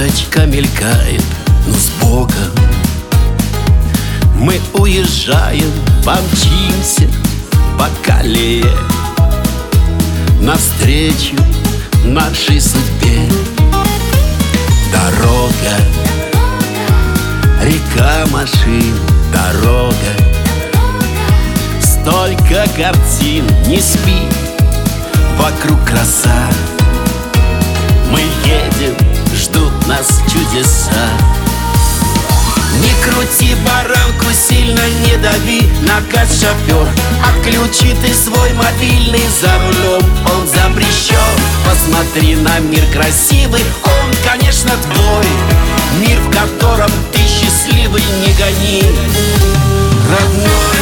ласточка мелькает, но сбоку. Мы уезжаем, помчимся по колее навстречу нашей судьбе. Дорога, река машин, дорога. Столько картин, не спи, вокруг краса. Мы едем, ждут нас чудеса. Не крути баранку, сильно не дави на газ, шофер. Отключи ты свой мобильный, за рулем он запрещен. Посмотри на мир красивый, он, конечно, твой. Мир, в котором ты счастливый, не гони, родной.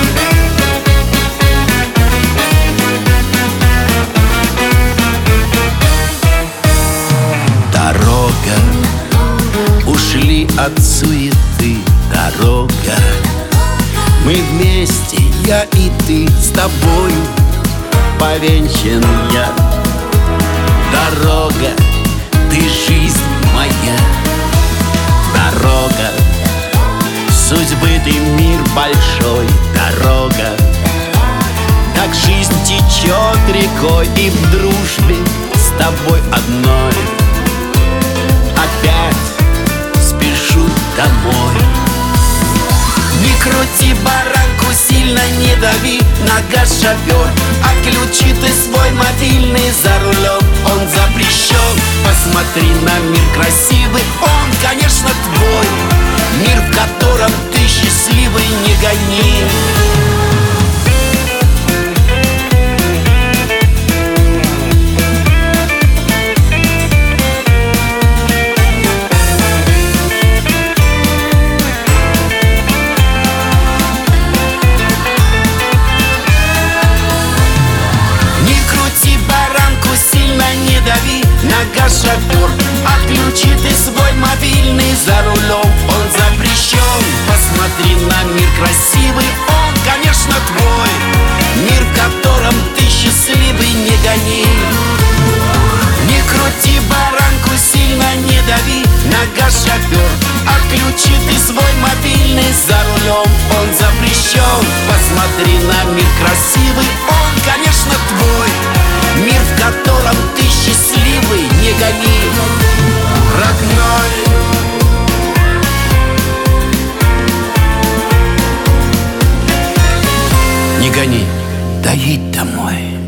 Дорога, ушли от суеты, дорога. Мы вместе, я и ты, с тобою повенчан я. Дорога, ты жизнь моя. Дорога, судьбы ты мир большой. Дорога, так жизнь течет рекой, и в дружбе с тобой одной опять спешу домой. Не крути баранку, сильно не дави на газ, шофер. Отключи ты свой мобильный, за рулем он запрещен. Посмотри на мир красивый, он, конечно, твой. Мир, в котором ты счастливый, не гони. На газ, шофер, отключи ты свой мобильный, за рулем он запрещен. Посмотри на мир красивый, он, конечно, твой. Мир, в котором ты счастливый, не гони. Не крути баранку, сильно не дави на газ, шофер. Отключи ты свой мобильный, за рулем он запрещен. Посмотри на мир красивый, он, конечно, твой. Мир, в котором ты счастливый, не гони, родной. Не гони, доедь домой.